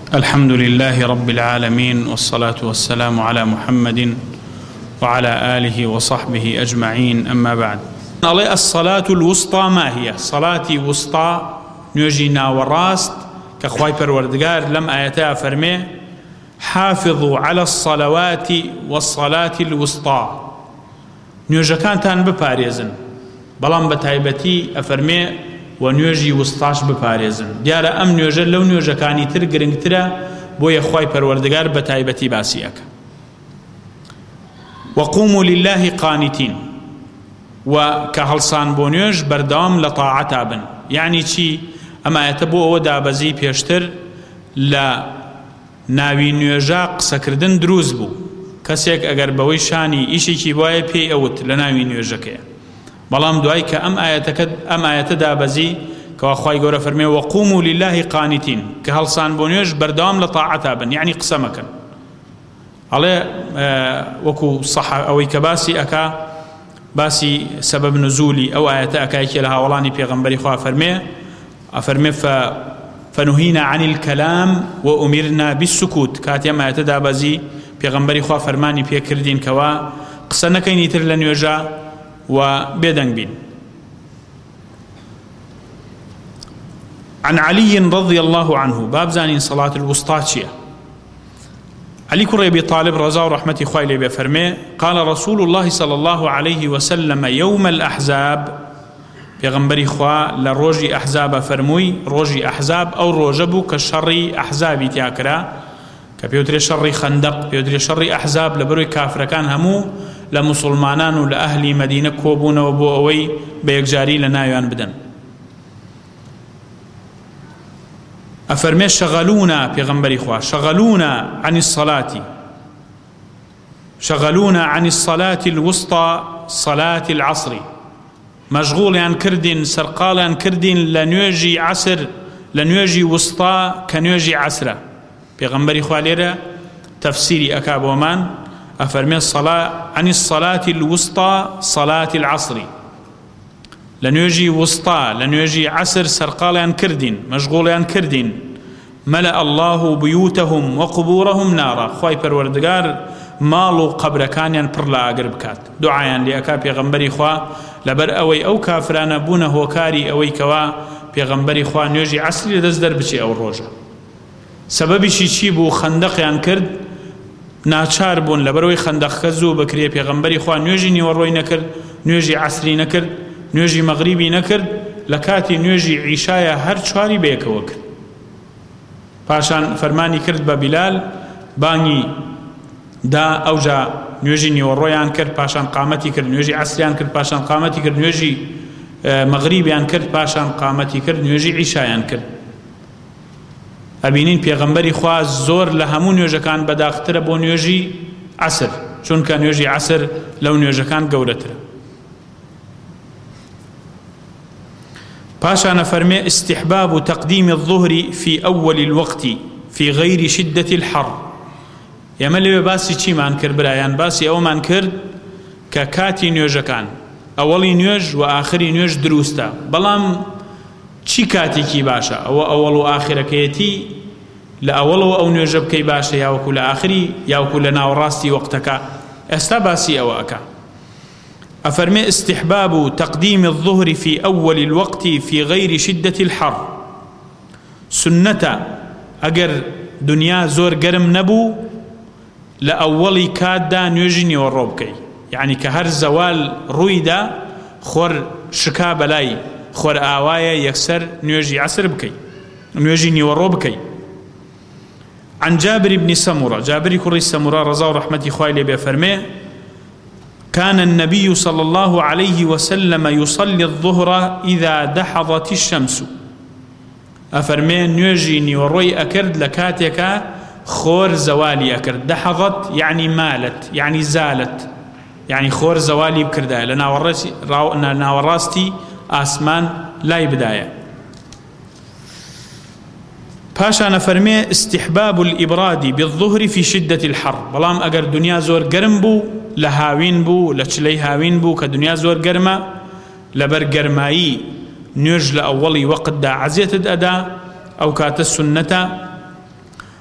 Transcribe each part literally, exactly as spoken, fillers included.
الحمد لله رب العالمين والصلاة والسلام على محمد وعلى آله وصحبه أجمعين. أما بعد، الصلاة الوسطى ما هي؟ صلاة وسطى نيجينا وراست كخواي پروردگار لم آياتها فرمي حافظوا على الصلوات والصلاة الوسطى. نيوجكانتان بپاريزن بلان بتايبتي أفرمي ونيوجي وسطاش بپاريزن. دیارە ئەم نوێژە لەو نوێژەکانی تر گرنگترە بۆیە خوای پەروەردگار بەتایبەتی باسیەکە. وقوموا لله قانتين، و کە هەڵسان بۆ نوێژ بەردەوام لە تاعەتا بن. یعنی چی؟ ئەمایەتە بۆ ئەوە دابەزی پێشتر لە ناوی نوێژە قسەکردن دروست بوو. کەسێک ئەگەر بەوەی شانی ئیشێکی وایە پێی ئەوت لە ناوی نوێژەکەیە، بەڵام دوای کە ئەم ئاەتەکە ئەم ئاەتە دابەزی کەوا خوای گەورە فەرمێ وقوموا لله قانتين، کە هەڵسان بۆ نوێژ بەردەوام لە تاعەتا بن، یعنی قسە مەکەن. ئەڵێ وەکو صح ئەوەی کە باسی ئەکا باسی سەبەب نزولی ئەو ئاەتە ئەکایەکێ لە هاوڵانی پێغەمبەری خوا فەرمێ ئەفەرمێ فنهينا عن الكلام وأمرنا بالسكوت. كاتي ما يتدابزي پیغمبری خوا فرمانی پێکردین کەوا قسە نەکەینی تر لە نوێژە و بێدەنگ بین. عن علي رضي الله عنه، بابزانين صلاة الوسطى چییە؟ علي كري أبي طالب رضا و رحمتي خوای لێ بێ فەرمێ قال رسول الله صلى الله عليه وسلم يوم الأحزاب، پیغمبری خوا لە ڕۆژی ئەحزاب فەرمووی. ڕۆژی ئەحزاب ئەو ڕۆژە بوو کە شەڕی ئەحزابی تیاکرا، کە پێوترێ شەڕی خەندەق، پێوترێ شەڕی ئەحزاب، لە بەروی کافرەکان هەموو لە موسڵمانان و لە ئەهلی مەدینە کۆبوونەوە بۆ ئەوەی بە یەکجاری لە ناویان بدەن. ئەفەرمێ شەغەلونا، پێغەمبەری خوا شەغەلونا عن الصلاة، شەغەلونا عن الصلاة الوسطى صلاة العصر، مەشغوڵیان کردین سەرقاڵیان کردین لە نوێژی عەسر، لە نوێژی وسطا کە نوێژی عەسرە. پێغەمبەری خوا لێرە تەفسیری ئەکا بۆمان ئەفەرمێ عن الصلاة الوسطى صلاة العصر، لە نوێژی وسطا لە نوێژی عەسر سەرقاڵیان کردین مەشغوڵیان کردین. مەلأ الله بيوتهم وقبورهم نارا، خوای پەروەردگار ماڵ و قەبرەکانیان پڕ لە ئاگر بکات. دوعایان لێ ئەکا پێغەمبەری خوا لەبەر ئەوەی ئەو کافرانە بوونە هۆکاری ئەوەی کەوا پێغەمبەری خوا نوێژی عەسری لەدەست دەربچێ ئەو ڕۆژە. سەبەبیشی چی بوو؟ خەندەقیان کرد، ناچار بوون لەبەرەوەی خەندەقەکە زوو بکرێ. پێغەمبەری خوا نوێژی نیوەڕۆی نەکرد، نوێژی عەسری نەکرد، نوێژی مەغریبی نەکرد، لە کاتی نوێژی عیشایە هەر چواری بەیەکەوە کرد. پاشان فەرمانی کرد بە بیلال بانگی دا ئەوجا نوێژی نیوەڕۆیان کرد، پاشان قامەتی کرد، نوێژی عەسریان کرد، پاشان قامەتی کرد، نوێژی مەغریبیان کرد، پاشان قامەتی کرد، نوێژی عیشایان کرد. ئەبینین پێغەمبەری خوا زۆر لە هەموو نوێژەکان بەداخترە بۆ نوێژی عەسر، چونکە نوێژی عەسر لەو نوێژەکان گەورەترە. پاشان فەرمێ استحباب تقديم الظهر في أول الوقت في غير شدة الحر. ئێمە لەوێ باسی چیمان کرد برایان؟ باسی ئەومان کرد کە کاتی نوێژەکان ئەوەڵی نوێژ و ئاخری نوێژ دروستە، بەڵام چی کاتێکی باشە؟ ئەوە ئەوەڵ و ئاخرەکەیەتی لە ئەوەڵەوە ئەو نوێژە بکەی باشە، یاوەکو لە ئاخری یاوەکو لە ناوەڕاستی وەقتەکە؟ ئێستا باسی ئەوە ئەکا. أفرمي استحباب تقديم الظهر في أول الوقت في غير شدة الحر. سنة أجر دنيا زور قرم نبو لأولي كادا نيوجيني والروبكي، يعني كهر زوال رويدا خور شكا بلاي خور آوايا يكسر نيوجي عسر بكي نيوجيني والروبكي. عن جابر بن سمرة، جابر كري سمرة رضا ورحمة خوالي بفرمي كان النبي صلى الله عليه وسلم يصلي الظهر إذا دحضت الشمس. أفرمي نيوجيني وروي أكرد لكاتيكا خور زوالي أكرد. دحضت يعني مالت، يعني زالت، يعني خور زوالي بكردها لنا وراستي آسمان لا يبداية. باشا نفرمي استحباب الإبراد بالظهر في شدة الحر. بلام أجر دنيا زور قرم بو لهاوين بو لچلي هاوين بو كدنيا زور قرمة لبر قرمائي نيوج لأولي وقت دا عزيت أدا أو كات السنة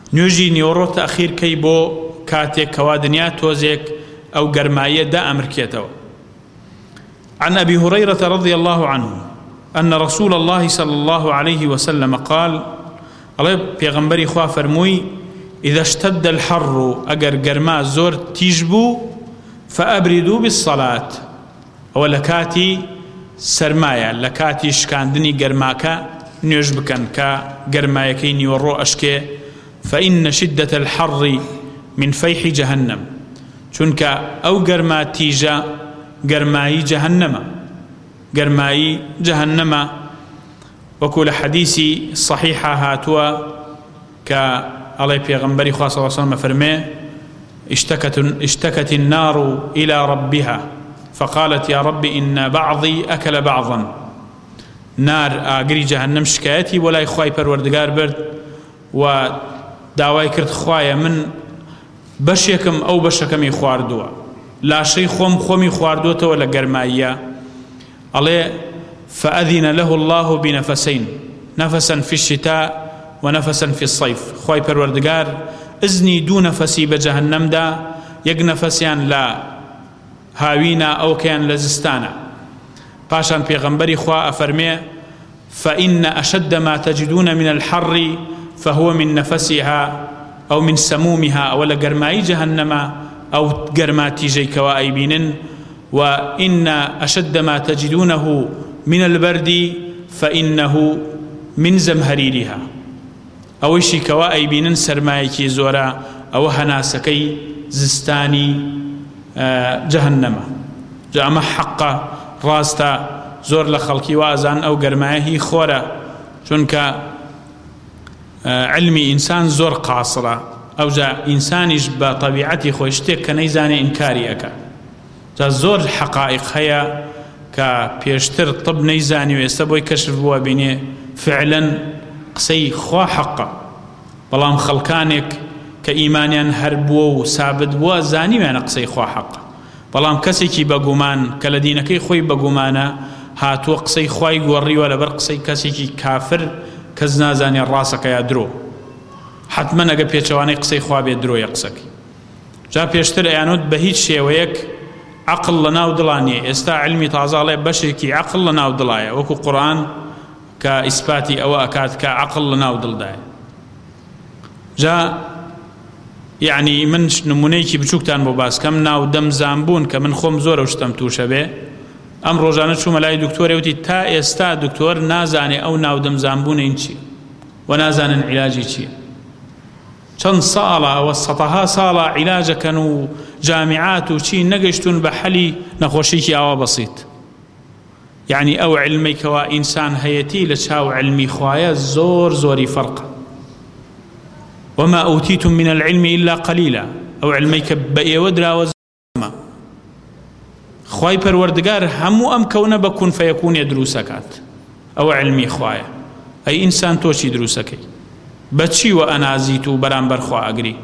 نوێژی نیوەڕۆ تەخیرکەی بۆ کاتێک کەوا دنیا تۆزێک ئەو گەرمایە دا ئەمرکێتەوە. عن أبي هريرة رضي الله عنه أن رسول الله صلى الله عليه وسلم قال الله پیغمبری خوا فرمووی إذا اشتد الحر أجر جرما زور تيجبو فأبردوا بالصلاة أو لكاتي سرمايا لكاتي شكاندني جرماكا نيوش بكن كا جرمايكي نيورو أشكي فإن شدة الحر من فيح جهنم چونك أو جرما تيجا جرماي جهنم جرماي جهنم وكل حديثي صحيحة هاتوا ك الله پیغمبری خواه صلی الله عليه وسلم فرمي اشتكت, اشتكت النار إلى ربها فقالت يا رب إن بعضي أكل بعضا نار آقري جهنم شكايتي ولا يخواي پروردگار برد و داواي کرد خوايا من بشيكم أو بشكم يخواردوا لا شيء خوم خوم يخواردوته ولا قرمائية الله فأذن له الله بنفسين نفسا في الشتاء ونفسا في الصيف خواي پروردگار إذني دو نفسي بجهنم دا يق نفسيان لا هاوينا أو كان لزستانا باشان پیغمبري خوا أفرمي فإن أشد ما تجدون من الحر فهو من نفسها أو من سمومها أو لقرماي جهنم أو قرماتي جي كوائبين وإن أشد ما تجدونه من البرد فإنه من زمهريرها أو شي كوائي بينن سرمايكي زورا أو هناسكي زستاني جهنم جامع حقا راستا زور لخلقي وازان أو قرماهي خورا چونك علمي إنسان زور قاصرة أو جا إنسانيش بطبيعتي خوشتك كنيزاني إنكاري أكا جا زور حقائق هيا كبيشتر طب نيزاني ويستبوي كشف بوا بيني فعلا قسەی خوا حەقە بەڵام خەڵکانێک کە ئیمانیان هەر بووە و سابت بووە زانیویانە قسەی خوا حەقە بەڵام کەسێکی بەگومان کە لە دینەکەی خۆی بەگومانە هاتووە قسەی خوای گۆڕیوە لەبەر قسەی کەسێکی کافر کەس نازانێ ڕاستەکە یا درۆ حتمەن ئەگە پێچەوانەی قسەی خوا بێت درۆیە قسەکەی جا پێشتر ئەیانوت بە هیچ شێوەیەک عەقڵ لەناو دڵانیە ئێستا علمی تازاڵێ بەشێکی عەقڵ لەناو دڵایە وەکو قورئان كإثباتي أو أكاد كعقل لنا ودلداي جاء يعني من نمونيكي بچوكتان بوباس كم ناو دم زامبون كمن خوم زور وشتم توشه به أم روزانه شو ملاي دكتور يوتي تا استا دكتور نازاني أو ناو دم زامبون إنشي ونازان علاجي شي چند صالة وسطها صالة علاج كانوا جامعات وشي نقشتون بحلي نخوشيكي أوا بسيط يعني أو علمي كوا إنسان هيتي لشاو علمي خوايا زور زوري فرق وما أوتيتم من العلم إلا قليلا أو علمي كبئي ودرا وزما خواي پروردگار همو أم كون بكون فيكون يدروسكات أو علمي خوايا أي إنسان توشي دروسكي بچي وأنا زيتو برامبر خوا أقري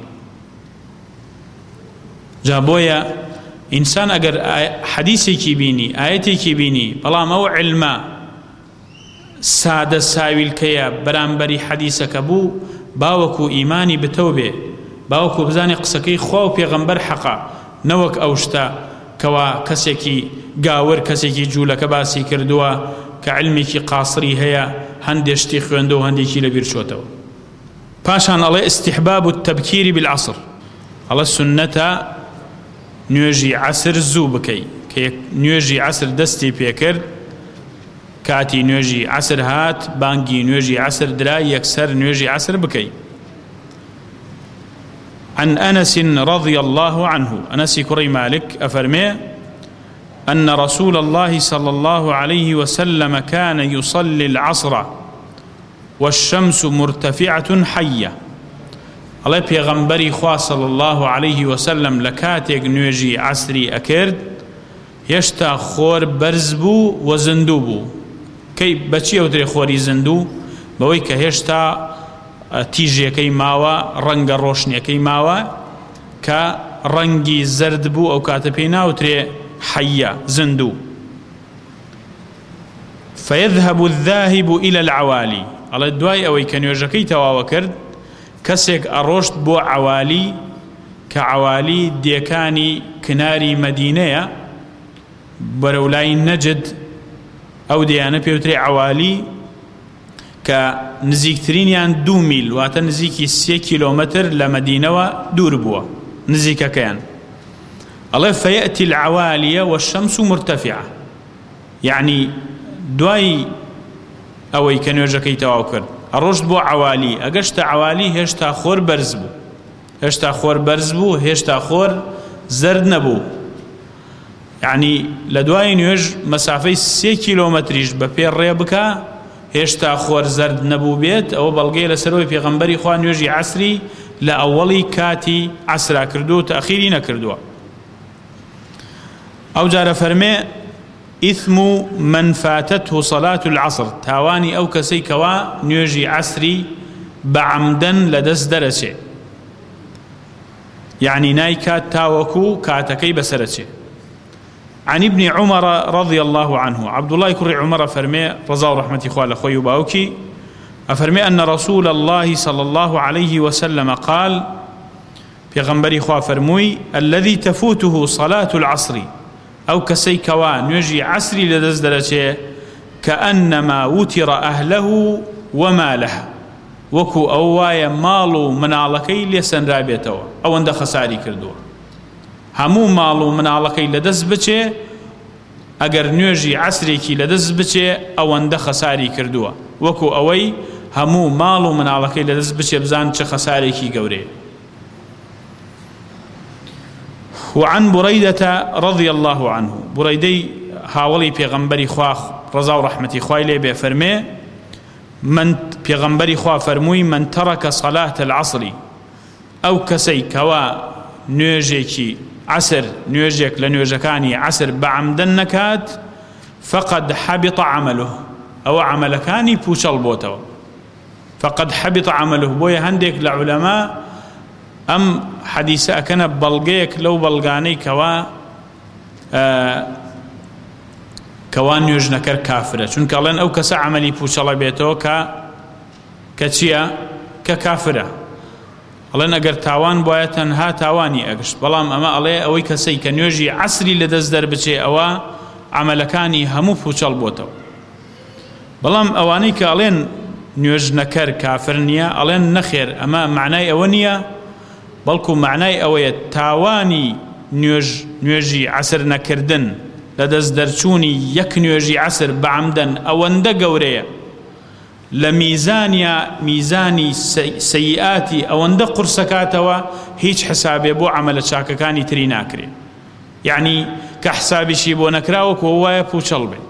جابويا إنسان أجر حديثي كيبيني آيتي كيبيني بلا مو علما سادة ساوي الكيا برامبري حديثك أبو باوكو إيماني بتوبة باوكو بزاني قسكي خواو بيغمبر حقا نوك أوشتا كوا كسيكي قاور كسيكي جولك باسي كردوا كعلمي قاصري هيا هندشتي خوندو هنديكي لبير شوتو باشان الله استحباب التبكير بالعصر الله السنة نوێژی عسر زوو بکەی کە نوێژی عسر دەستی پێکرد کاتی نوێژی عسر هات بانگی نوێژی عسر درا یەکسەر نوێژی عسر بکەی. عن أنس رضي الله عنه أنس كري مالك أفرمي أن رسول الله صلى الله عليه وسلم كان يصلي العصر والشمس مرتفعة حية الله پیغمبری خوا صلی الله علیه وسلم لکاتێک نوێژی عسری ئەکرد هێشتا خۆر بەرز بوو و زندوو بوو. کەی بەچی ئەوترێ خۆری زندوو؟ بەوەی کە هێشتا تیژەکەی ماوە ڕەنگە ڕۆشنیەکەی ماوە کە ڕەنگی زەرد بوو ئەو کاتە پێی ناوترێ حەیە زندوو. فيذهب الذاهب إلى العوالي الله دوای ئەوەی کە نوێژەکەی تەواوە کرد کەسێک ئەڕۆشت بۆ عوالی کە عوالی دیەکانی کناری مەدینەیە بەرەولای نەجد ئەو دیانە پێوترێ عوالی کە نزیکترینیان دوو میل واتە نزیکی سێ کیلۆمەتر لە مەدینەوە دوور بووە نزیکەکەیان ئەڵێ فەیەتی العوالیە والشەمس مرتەفعە یعنی دوای ئەوەی کە نوێژەکەی تەواو کرد ئەڕۆشت بۆ عوالی ئەگەشتە عوالی هێشتا خۆر بەرز بوو هێشتا خۆر بەرز بوو هێشتا خۆر زەرد نەبوو یعنی لە دوای نوێژ مەسافەی سێ کیلۆمەتریش بە پێ ڕێ بکە هێشتا خۆر زەرد نەبوو بێت ئەوە بەڵگەی لەسەرەوەی پێغەمبەری خوا نوێژی عەسری لە ئەوەڵی کاتی عەسرا کردو و تەخیری نەکردووە ئەو جارە فەرمێ ئیثم من فاتته صلاة العصر تاوانی ئەو کەسەی کەوا نوێژی عەسری بەعەمدەن لەدەست دەرەچێ يعني نايكات تاوكو كاتكي بسرتشي عن ابن عمر رضي الله عنه عبد الله كري عمر فرمي رضا ورحمة إخوة خوي باوكي أفرمي أن رسول الله صلى الله عليه وسلم قال في غنبري إخوة فرموي الذي تفوته صلاة العصر أو كسي كوان يجي عصري لدزدرتشي كأنما وتر أهله وماله وەکو ئەو وایە ماڵ و مناڵەکەی لێسەن رابێتەوە ئەوەندە خەساری کردووە هەموو ماڵ و مناڵەکەی لەدەست بچێ ئەگەر نوێژی عەسرێکی لەدەست بچێ ئەوەندە خەساری کردووە وەکو ئەوەی هەموو ماڵ و مناڵەکەی لەدەست بچێ بزان چه خەسارێکی گەورەیە وعن بريدة رضي الله عنه بريدي هاولي پێغەمبەری خوا ڕەزا و ڕەحمەتی خوای لێ بێ فەرمێ من پێغەمبەری خوا فەرمووی من ترك صلاة العصر ئەو کەسەی کەوا نوێژێکی عەسر نوێژێک لە نوێژەکانی عەسر بەعەمدەن نەکات فقد حبط عمله ئەوە عەمەلەکانی پوچەڵ بۆتەوە فقد حبط عمله بۆیە هەندێک لە عولەما ئەم حەدیسە ئەکەنە بەڵگەیەک لەو بەڵگانەی کەوا کەوان نوێژنەکەر کافرە چونکە ئەڵێن ئەو کەسە عەمەلی پوچەڵە بێتەوە کە کە چییە کە کافرە ئەڵێن ئەگەر تاوان بواە تەنها تاوانی ئەگشت بەڵام ئەمە ئەڵێ ئەوەی کەسەی کە نوێژی عەسری لەدەست دەربچێ ئەوە عەمەلەکانی هەموو پوچەڵ بۆتەوە بەڵام ئەوانەی کە ئەڵێن نوێژنەکەر کافر نییە ئەڵێن نەخێر ئەمە معنای ئەوە نییە بەڵکو معنای ئەوەیە تاوانی نوێژ نوێژی عەسر نەکردن لەدەست دەرچوونی یەک نوێژی عەسر بەعەمدەن ئەوەندە گەورەیە لە میزانیا میزانی سەیئاتی ئەوەندە قورسەکاتەوە هیچ حسابێ بۆ عەمەلە چاکەکانی تری ناکرێ یعنی کە حسابیشی بۆ نەکراوەکو وایە پوچەڵ بێ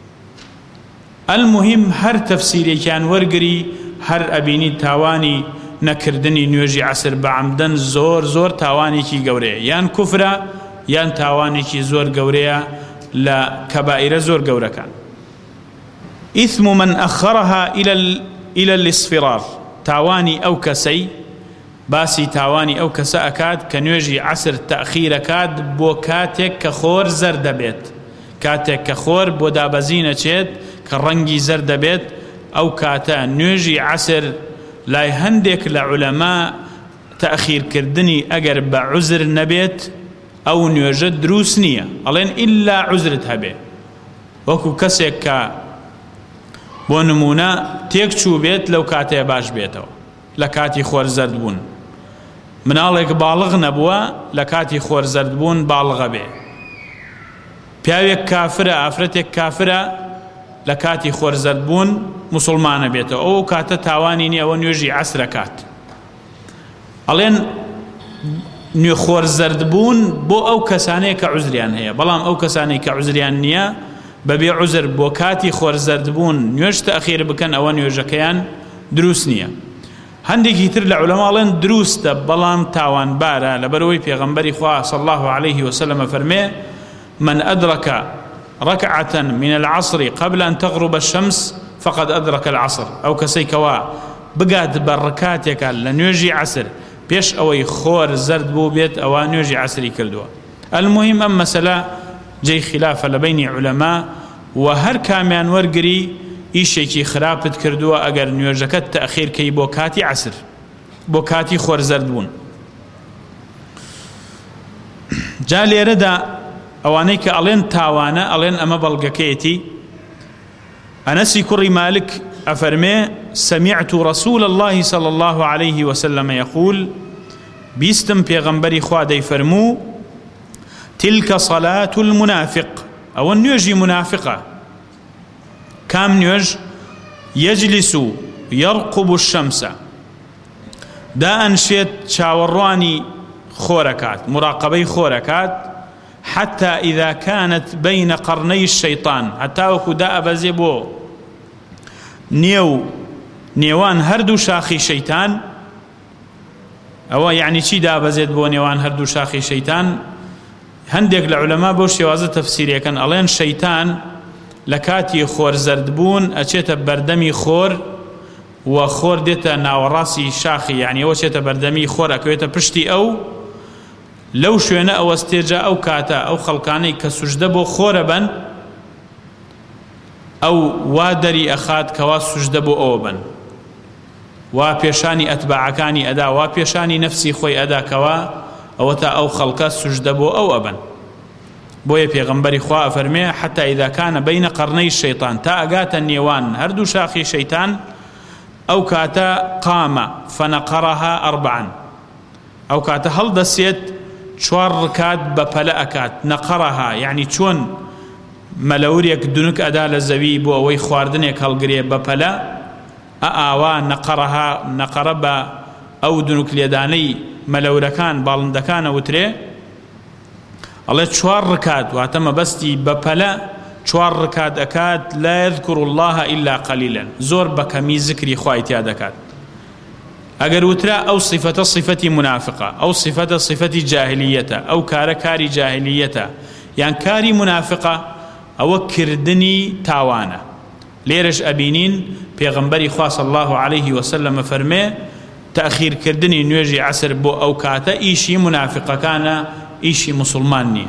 المهم هەر تەفسیرێکیان وەرگری هەر ئەبینی تاوانی نەکردنی نوێژی عەسر بەعەمدەن زۆر زۆر تاوانێکی گەورەیە یان کوفرە یان تاوانێکی زۆر گەورەیە لە کەبائیرە زۆر گەورەکان ئیثم من ئەخەرەها إلى الاصفرار تاوانی ئەو کەسەی باسی تاوانی ئەو کەسە ئەکات کە نوێژی عەسر تەخیرەکات بۆ کاتێک کە خۆر زەرد دەبێت کاتێک کە خۆر بۆ دابەزی نەچێت کە ڕەنگی زەرد دەبێت ئەو کاتە نوێژی عەسر لای هەندێک لە عولەما تەخیرکردنی ئەگەر بە عوزر نەبێت ئەو نوێژە دروست نییە ئەڵێن ئیلا عوزرت هەبێ وەکو کەسێک کە بۆ نمونە تێک چوو بێت لەو کاتەیە باش بێتەوە لە کاتی خۆر زەرد بوون مناڵێک باڵغ نەبووە لە کاتی خۆر زەرد بوون باڵغە بێ پیاوێک کافرە ئافرەتێک کافرە لە کاتی خۆر زەرد بوون موسڵمانە بێتەوە ئەو کاتە تاوانی نییە ئەوە نوێژی عەسرە کات ئەڵێن نوێ خۆر زەرد بوون بۆ ئەو کەسانەیە کە عوزریان هەیە بەڵام ئەو کەسانەی کە عوزریان نییە بەبێ عوزر بۆ کاتی خۆر زەرد بوون نوێژ تەخیر بکەن ئەوە نوێژەکەیان دروست نییە هەندێکی تر لە عولەماڵێن دروستە بەڵام تاوانبارە لەبەرەوەی پێغەمبەری خوا صلی الله عليه وسلم فەرمێ من أدرك ركعة من العصر قبل أن تغرب الشمس فقد أدرك العصر أو كسي كوا بقات بركاتك لنوجي عصر بيش أوي خور زرد بو بيت أو نوجي عصري كردوا المهم أم مسألة جي خلافة لبين علماء وهر كامیان ورگری ئیشێکی خراپت کردووە ئەگەر نوێژەکەت تەخیر کەی بۆ کاتی عەسر بۆ کاتی خۆرزەردبوون. جا لێرەدا ئەوانەی کە ئەڵێن تاوانە ئەڵێن ئەمە بەڵگەکەیەتی. ئەنەسی کوڕی مالک ئەفەرمێ سمعت رسول الله صلى الله عليه وسلم يقول بیستم پێغەمبەری خوا دەیفەرموو تلك صلاة المنافق ئەوە نوێژی منافقە. کام نوێژ؟ يجلس يرقب الشمس دا ئەنشێت چاوەڕوانی خۆرەکات مراقبەی خۆرەکات حتى إذا كانت بين قرني الشيطان حتى وەکو دا ئەبەزێ بۆ نێو نێوان هەردوو شاخی شەیتان. ئەوە یعنی چی دابەزێت بۆ نێوان هەردوو شاخی شەیتان؟ هەندێک لە عولەما بۆ شێوازە تەفسیرەکەن ئەڵێن شەیتان لە کاتی خۆرزەردبوون ئەچێتە بەردەمی خۆر و خۆر دێتە ناوەڕاستی شاخی، یعنی ئەوە چێتە بەردەمی خۆر ئەکەوێتە پشتی ئەو لەو شوێنە ئەوەستێجا ئەو کاتە ئەو خەڵکانەی کە سوژدە بۆ خۆرە بن ئەو وا دەری ئەخات کەوا سوژدە بۆ ئەوە بن، وا پێشانی ئەتباعەکانی ئەدا، وا پێشانی نەفسی خۆی ئەدا کەوا ئەوە تا ئەو خەڵکە سوژدە بۆ ئەو ئەبن. بۆیە پێغەمبەری خوا ئەفەرمێ حتى إذا كان بين قرني الشيطان تا ئەگاتە نێوان هەردوو شاخی شەیتان ئەو کاتە قام فنقرها أربعا ئەو کاتە هەڵدەسێت چوار ڕکات بە پەلە ئەکات. نەقەڕەها یعنی چۆن مەلەورێک دونک ئەدا لە زەوی بۆ ئەوەی خواردنێک هەڵگرێ بە پەلە ئاوا نەقەڕەها نەقەڕە بە ئەو دونک لێدانەی مەلەورەکان باڵندەکانە وترێ. ئەڵێ چوار ڕکات واتە مەبەستی بە پەلە چوار ڕکات ئەکات لا يذكر الله إلا قليلا زۆر بەکەمی ذکری خوای تیا دەکات. ئەگەر وترا ئەو صفەتە صفەتی منافقە، ئەو صفەتە صفەتی جاهلیەتە، ئەو کارە کاری جاهلیەتە یان کاری منافقە، ئەوە کردنی تاوانە. لێرەش ئەبینین پێغەمبەری خوا صلی الله عليه وسلم فەرمێ تەخیرکردنی نوێژی عەسر بۆ ئەو کاتە ئیشی منافقەکانە، ئیشی مسلمان نییە.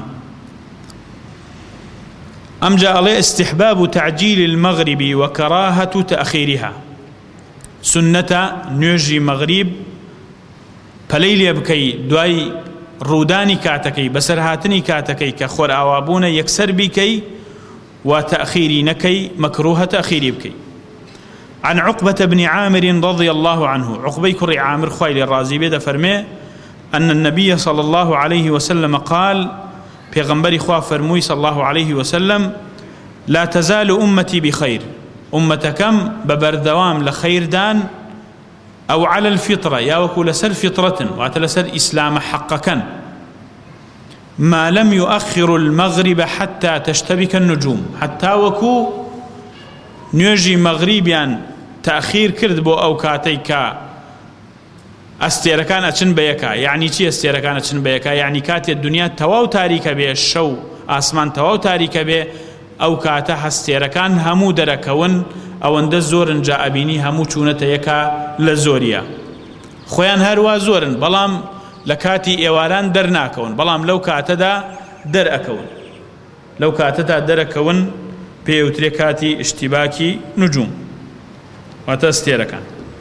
ئەمجا ئەڵێ استحباب تعجيل المغرب وكراهة تأخيرها سنەتە نوێژی مەغریب پەلەی لێ بکەی دوای ڕوودانی کاتەکەی بەسەر هاتنی کاتەکەی کە خۆر ئاوابوونە یەکسەر بیکەی و تأخیری نەکەی مەکروهە تأخیری بکەی. عن عقبة بن عامر رضي الله عنه عقبة كري عامر خويل الرازي بيد فرمي أن النبي صلى الله عليه وسلم قال پیغمبر خوا فرموي صلى الله عليه وسلم لا تزال أمتي بخير أمتكم ببردوام لخير دان أو على الفطرة يا وكل سر فطرة واتلسر إسلام حقا ما لم يؤخر المغرب حتى تشتبك النجوم حتى وكو نيجي مغربيا تأخير كرد بو أو كاتيكا استيركان أتشن بيكا يعني چي استيركان أتشن بيكا يعني كاتي الدنيا تواو تاريكا بي الشو آسمان تواو تاريكا بي أو كاتا استيركان همو دركون أو اند زورن جاء بيني همو چونة يكا لزوريا خويان هروا زورن بلام لكاتي إيواران در ناكون بلام لو كاتا دا در أكون لو كاتا دا در أكون بيوتري كاتي اشتباكي نجوم وتستيركان.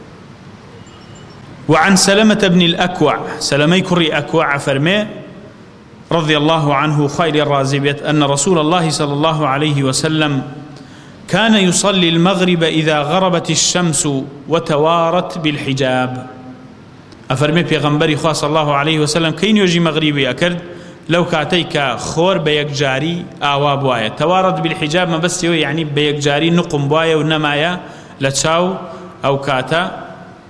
وعن سلمة بن الأكوع سلمي كري أكوع فرمي رضي الله عنه خير الرازبيت أن رسول الله صلى الله عليه وسلم كان يصلي المغرب إذا غربت الشمس وتوارت بالحجاب أفرمي بيغمبري خواه صلى الله عليه وسلم كين يجي مغربي أكرد لو كاتيك خور بيك جاري آواب وايا توارت بالحجاب ما بس يعني بيك جاري نقم وايا ونمايا لتشاو أو كاتا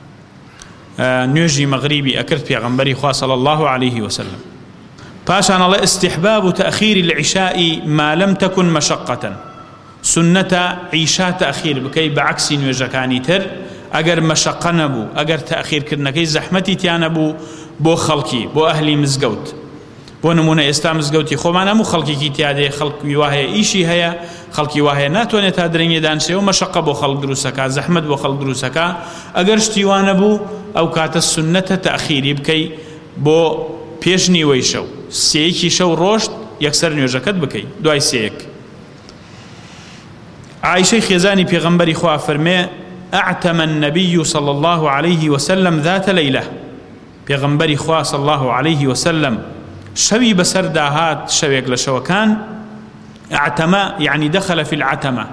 نيجي مغربي أكرت بيغمبري خواه صلى الله عليه وسلم. باشان الله استحباب تأخير العشاء ما لم تكن مشقة سنة عشاء تأخير بكي بعكس نيجكاني تر أجر مشقة نبو أجر تأخير كرنكي زحمتي تيانبو بو خلقي بو أهلي مزقوت بو نمونا إسلام مزقوتي خو معنا مو خلقي كي تيادي خلق وهي إيشي هيا خلقي وهي ناتواني تادرين دانسي ومشقة بو خلق دروسكا زحمت بو خلق دروسكا أجر شتيوانبو أو كات السنة تأخيري بكي بو بيشني ويشو سيكي شو روشت يكسر نيوجكت بكي دواي سيك. عائشة خيزاني بيغمبري خواه فرمي أعتم النبي صلى الله عليه وسلم ذات ليلة بيغنبري خوا صلى الله عليه وسلم شوي بسر داهات شويك لشوكان اعتم يعني دخل في العتمة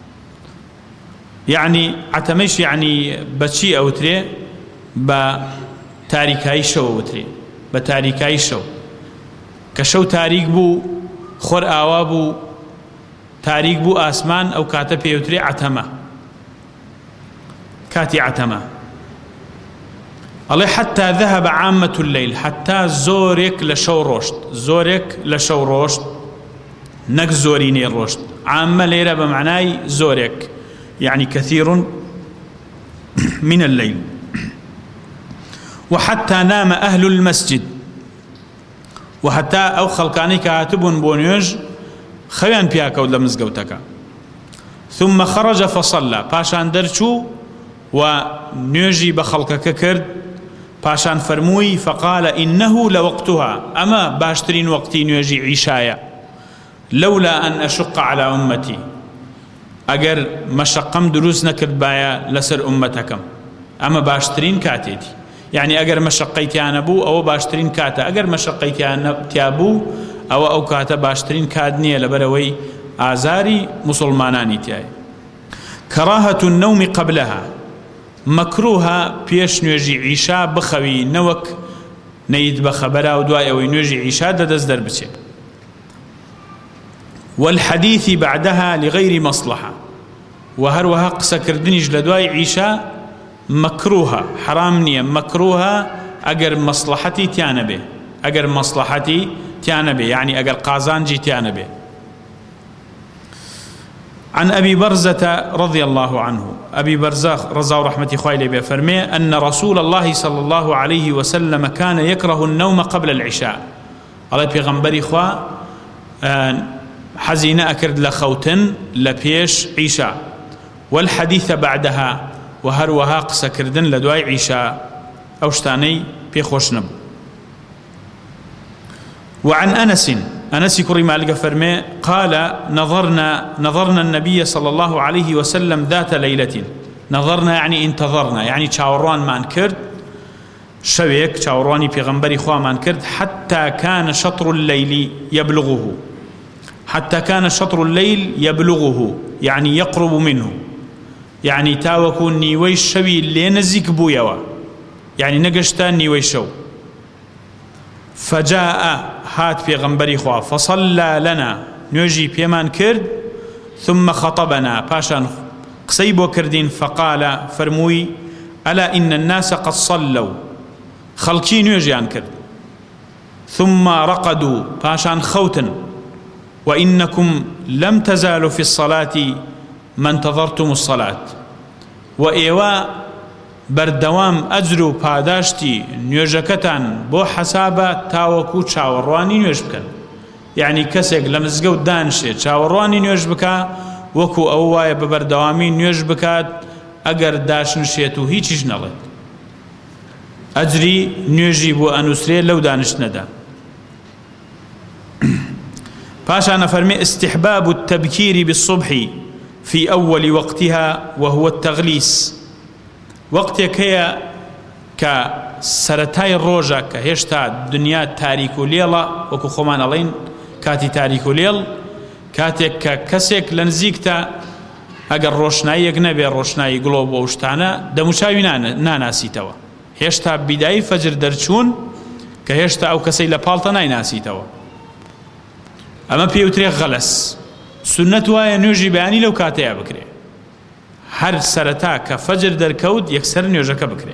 يعني عتمش يعني بشي أوتري بتاريكاي شو أوتري بتاريكاي شو كشو تاريك بو خور آوابو تاريك بو آسمان أو كاتب يوتري عتمة كاتي عتمة الله حتى ذهب عامة الليل حتى زورك لشو رشد زورك لشو رشد نك زوريني الرشد عامة ليرة بمعناي زورك يعني كثير من الليل وحتى نام أهل المسجد وحتى أو خلقاني كاتبون بونيوج خيان بياكا ولا مزقوتك ثم خرج فصلى باشان درشو ونيجي بخلقك كرد باشان فرموي فقال إنه لوقتها أما باشترين وقتي نيجي عشايا لولا أن أشق على أمتي أجر مشقم دروس نكرد بايا لسر أمتكم أما باشترين كاتيتي يعني أجر مشقيتي أنا بو أو باشترين كاتا أجر مشقيتي أنا تيابو أو أو كاتا باشترين كادنية لبروي آزاري مسلماناني تياي كراهة النوم قبلها مكروها بيش نوجي عيشا بخوي نوك نيد بخبرا ودواء أو نوجي عيشا ددز دربتي والحديث بعدها لغير مصلحة وهروها قسا كردنيج لدواء عيشا مكروها حرام نية مكروها أجر مصلحتي تيانبه أجر مصلحتي تيانبه يعني أجر قازانجي تيانبه عن أبي برزة رضي الله عنه أبي برزة رضا ورحمة خوالي بفرمي أن رسول الله صلى الله عليه وسلم كان يكره النوم قبل العشاء على بيغمبري خوا حزينة أكرد لخوتن لبيش عشاء والحديث بعدها وهروها قسا كردن لدواي عشاء أو شتاني بيخوش نبو وعن أنس أنس كري مالك فرمي قال نظرنا نظرنا النبي صلى الله عليه وسلم ذات ليلة نظرنا يعني انتظرنا يعني شاوران ما انكرد شويك شاوراني بيغمبري خوا ما انكرد حتى كان شطر الليل يبلغه حتى كان شطر الليل يبلغه يعني يقرب منه يعني تاوكو نيوي الشوي اللي نزيك بويوا يعني نقشتان نيوي شو فجاء هات في غنبري خوا فصلى لنا نوجي بيمان كرد ثم خطبنا باشان قسيبو كردين فقال فرموي ألا إن الناس قد صلوا خلقي نوجي عن كرد ثم رقدوا باشان خوتن وإنكم لم تزالوا في الصلاة ما انتظرتم الصلاة وإيوا بردوام أجرو پاداشتی نوێژەکەتان بۆ حسابە تاوەکو چاوەڕوانی نوێژ بکەن یعنی کەسێک لە مزگەوت دانشێ چاوەڕوانی نوێژ بکە وەکو ئەو وایە بە بەردەوامی نوێژ بکات ئەگەر داشنشێت و هیچیش نەڵێت ئەجری نوێژی بۆ ئەنووسرێ لەو دانشتنەدا پاشان فەرمێ استحباب التبكير بالصبح في أول وقتها وهو التغليس وقتێک هەیە کە سەرەتای ڕۆژە کە هێشتا دنیا تاریک و لێڵە وەکو خۆمان ئەڵێن کاتی تاریک و لێڵ کاتێک کە کەسێک لە نزیکتە ئەگەر ڕۆشناییەک نەبێ ڕۆشنایی گڵۆب و شتانە دەموچاوی ناناسیتەوە هێشتا بیدایی فەجر دەرچوون کە هێشتا ئەو کەسەی لە پاڵتە نایناسیتەوە ئەمە پێوترێ غەلەس سونەت وایە نوێژی بەیانی لەو کاتەیە بکرێ هر سرتا که فجر در کود یک سر نوجك بكري.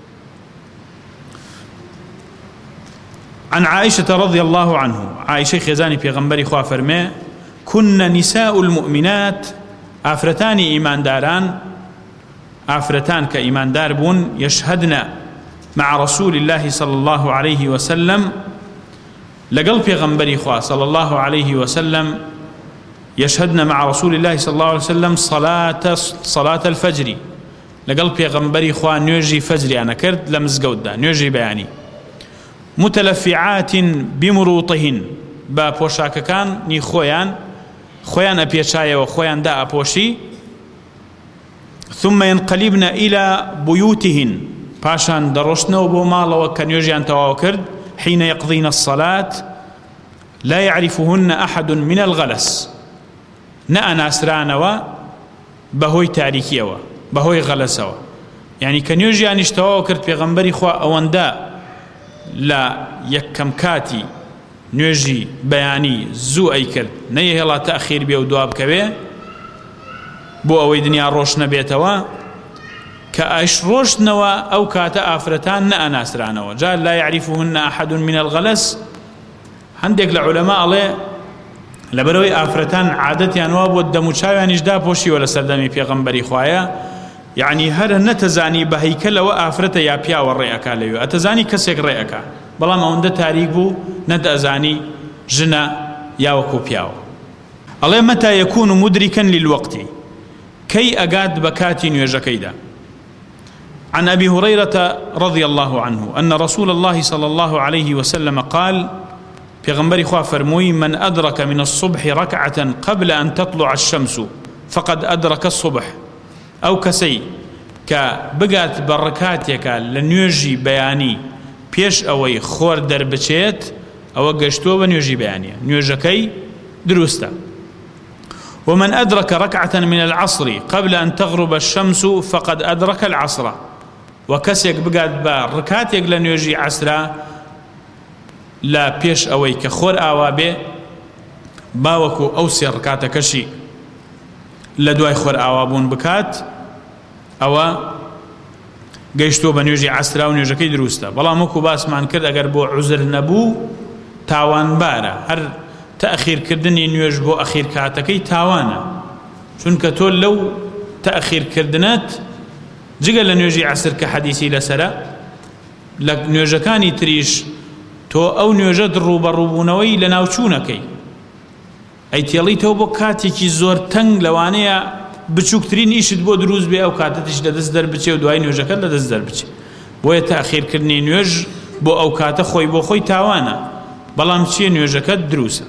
عن عائشة رضي الله عنه عائشة خزاني پیغمبری خواه فرمي كن نساء المؤمنات آفرتان إيمان داران آفرتان كإيمان دار بون يشهدن مع رسول الله صلى الله عليه وسلم لقل پیغمبری خواه صلى الله عليه وسلم يشهدنا مع رسول الله صلى الله عليه وسلم صلاة صلاة الفجر لقل پیغمبری خواه نوجي فجر أنا كرد لمزقود دا نوجي بياني متلفعات بمروطهن با پوشاکەکان نی خۆیان خۆیان ئەپێچایەوە خۆیان دا ئەپۆشی ثم ينقلبن إلى بيوتهن پاشان دەڕۆشتنەوە بۆ ماڵەوە کە نوێژیان تەواو کرد حين يقضين الصلاة لا يعرفهن أحد من الغلس نەئەناسرانەوە بەهۆی تاریکیەوە بەهۆی غەلەسەوە یعنی کە نوێژیانیش تەواو کرد پێغەمبەری خوا ئەوەندە لە یەکەم کاتی نوێژی بەیانی زوو ئەیکرد نەیهێڵا تەئخیر بێ و دوا بکەوێ بۆ ئەوەی دنیا ڕۆژ نەبێتەوە کە ئەش ڕۆشتنەوە ئەو کاتە ئافرەتان نەئەناسرانەوە جا لا يعرفهن أحد من الغلس هەندێک لە عولەما ئەڵێ لەبەرەوەی ئافرەتان عادەتیان وا بۆ دەموچاویانیشدا پۆشیوە لە سەردەمی پێغەمبەری خوایە یعنی هەر نەتەزانی بە هەیکەلەوە ئافرەتە یا پیاوە ڕێئەکا لەوێ ئەتەزانی کەسێک ڕێئەکا بەڵام ئەوەندە تاریک بوو نەدەزانی ژنە یا وەکو پیاوە ئەڵێ مەتا یەکون مدركا للوقت كي أقاد بكاتي نيوجكيدا عن أبي هريرة رضي الله عنه أن رسول الله صلى الله عليه وسلم قال في غنبري خواه فرموي من أدرك من الصبح ركعة قبل أن تطلع الشمس فقد أدرك الصبح أو كسي كبقات بركاتك لنيوجي بياني بيش أوي خور دربچيت أو قشتو بنيوجي بياني نيوجكي دروستا ومن أدرك ركعة من العصر قبل أن تغرب الشمس فقد أدرك العصر وكسيك بقاد بركاتك لنيوجي عصرا لا بيش أوي كخور آوابي باوكو أوسي ركاتكشي لدواي خور آوابون بكات أو قيشتو بنيوجي عصرا ونيوجكي دروستا بلا موكو باسمان كرد أقر بو عذر نبو تاوان بارا هر تأخير كردني نيوج بو أخير كاتكي تاوانا چونك تول لو تأخير كردنات جگە لە نوێژی عسر کە حەدیسی لەسەرە لە نوێژەکانی تریش تۆ ئەو نوێژەت ڕوبەڕووبوونەوەی لە ناوچوونەکەی ئەیتێڵیتەوە بۆ کاتێکی زۆر تەنگ لەوانەیە بچووکترین ئیشت بۆ دروست بێ ئەو کاتەتیش لەدەست دەربچێ و دوای نوێژەکەت لەدەست دەربچێ بۆیە تاخیرکردنی نوێژ بۆ ئەو کاتە خۆی بۆ خۆی تاوانە بەڵام چیە نوێژەکەت دروسە.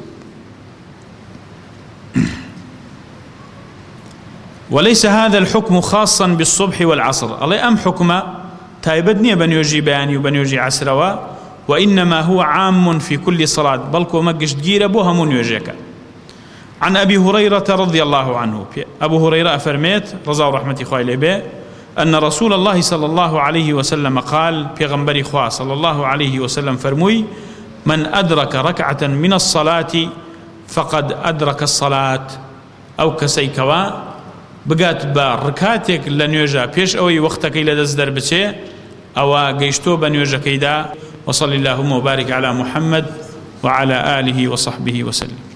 وليس هذا الحكم خاصا بالصبح والعصر الله أم حكمة تايبدني بنيوجي بياني وبنيوجي عسروا وإنما هو عام في كل صلاة بلكو مقش تجير أبوها من يوجيك. عن أبي هريرة رضي الله عنه أبو هريرة فرميت رضا ورحمة إخوائي به أن رسول الله صلى الله عليه وسلم قال في غنبري إخوة صلى الله عليه وسلم فرموي من أدرك ركعة من الصلاة فقد أدرك الصلاة أو كسيكوا بقات باركاتك لنيوجا بيش أوي وقتك إلى دزدر بچه أو قيشتو بنيوجا كيدا وصلى اللهم وبارك على محمد وعلى آله وصحبه وسلم.